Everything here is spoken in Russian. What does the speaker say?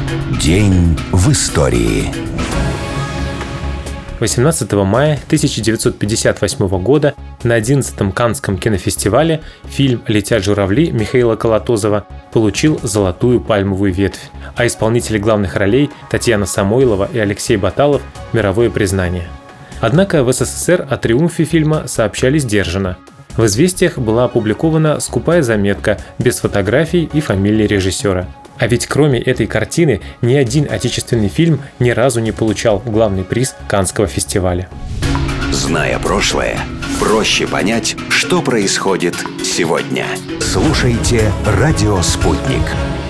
День в истории. 18 мая 1958 года на 11-м Каннском кинофестивале фильм «Летят журавли» Михаила Колотозова получил золотую пальмовую ветвь, а исполнители главных ролей Татьяна Самойлова и Алексей Баталов – мировое признание. Однако в СССР о триумфе фильма сообщали сдержанно. В «Известиях» была опубликована скупая заметка без фотографий и фамилии режиссера. А ведь кроме этой картины ни один отечественный фильм ни разу не получал главный приз Каннского фестиваля. Зная прошлое, проще понять, что происходит сегодня. Слушайте «Радио Спутник».